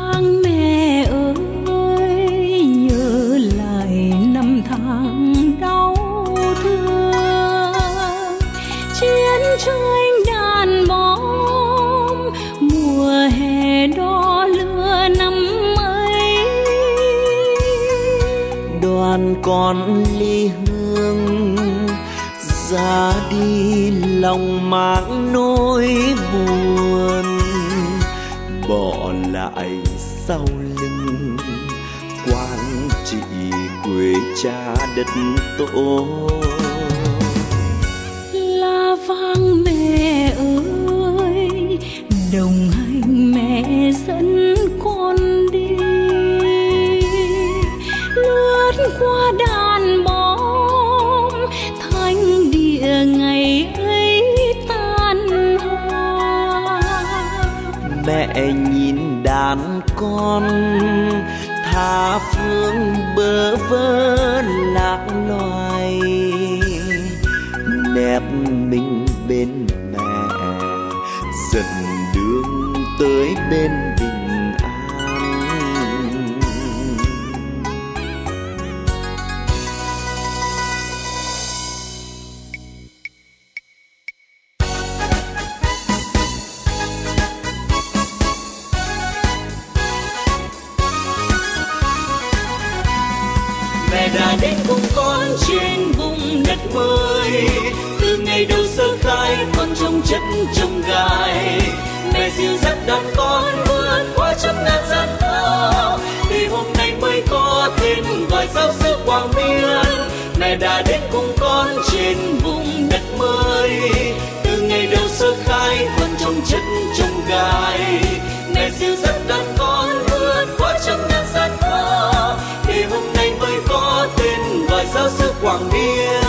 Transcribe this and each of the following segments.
vang mẹ ơi, nhớ lại năm tháng đau thương. Chiến tranh đàn bom, mùa hè đỏ lửa năm ấy. Đoàn con ly hương ra đi, lòng mang nỗi buồn, bỏ lại sau lưng quán trị quê cha đất tổ. La vang mẹ ơi, đồng hành mẹ dẫn con đi, lướt qua đàn bom thanh địa ngày ấy tan hoa. Mẹ nhìn đàn con tha phương bơ vơ lạc loài, nép mình bên mẹ dần đường tới bên bình an. Mẹ đã đến cùng con trên vùng đất mới, từ ngày đầu sơ khai con trong chất trong gai. Mẹ dìu dắt đàn con vượt qua trăm ngàn gian khó, thì hôm nay mới có tên gọi giáo sư Quảng Biên. Mẹ đã đến cùng con trên vùng đất mới, từ ngày đầu sơ khai con trong chất trong gai. Mẹ dìu dắt đàn con vượt qua trăm ngàn gian khó, thì hôm nay mới có tên gọi giáo sư Quảng Biên.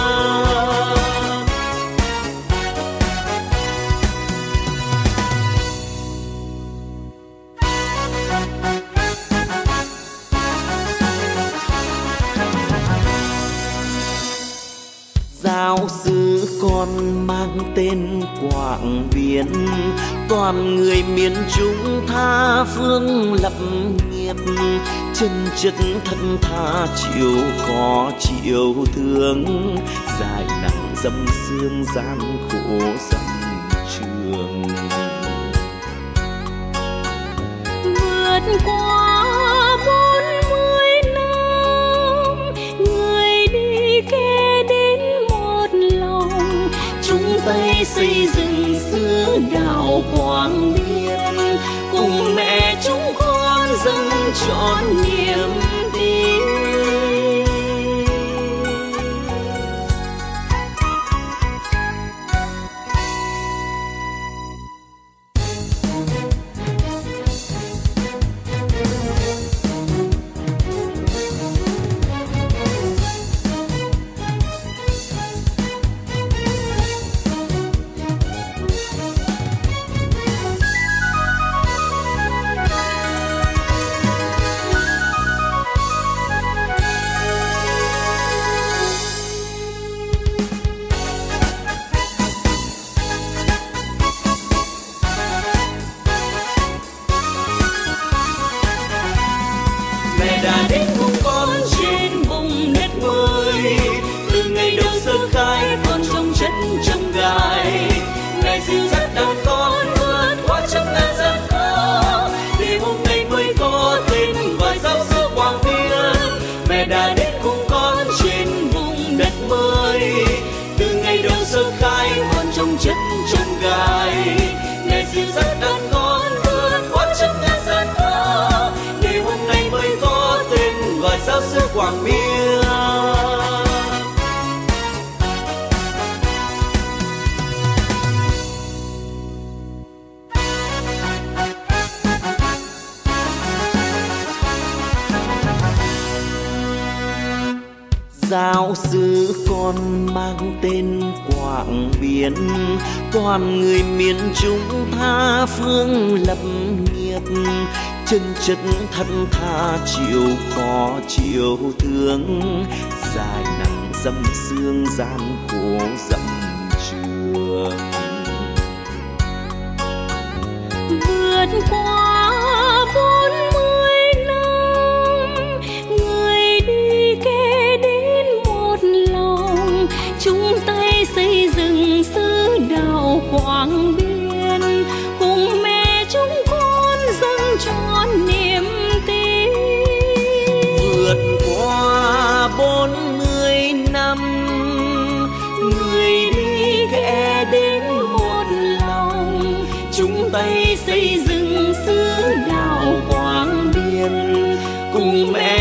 Giáo sư con mang tên Quảng Biên, toàn người miền Trung tha phương lập nghiệp, chân chất thân tha chịu khó chịu thương, dài nặng dâm xương gian khổ dâm trường. Vượt qua 40 năm, người đi kể đến một lòng, chung tay xây dựng xứ đạo Quảng Biên, cùng mẹ chúng con dâng trọn niềm tin. Mẹ đã đến cùng con trên vùng đất mới, từ ngày đầu sơ khai con trong chất trong gai. Mẹ dìu dắt đàn con vượt qua trăm ngàn gian khó, thì hôm nay mới có tên gọi giáo sư Quảng Biên. Mẹ đã đến cùng con trên vùng đất mới, từ ngày đầu sơ khai con trong chất trong gai. Mẹ dìu dắt đàn con vượt qua trăm ngàn gian khó, thì hôm nay mới có tên gọi giáo sư Quảng Biên. Giáo sư con mang tên Quảng Biên, toàn người miền Trung tha phương lập nghiệp, chân chất thân tha chịu khó chịu thương, dài nặng dâm xương gian khổ dâm trường. Vượt qua 40 chung tay xây dựng xứ đạo Quảng Biên, cùng mẹ chúng con dâng trọn niềm tin. Vượt qua 40 năm, người đi kẻ đến một lòng, chung tay xây dựng xứ đạo Quảng Biên, cùng mẹ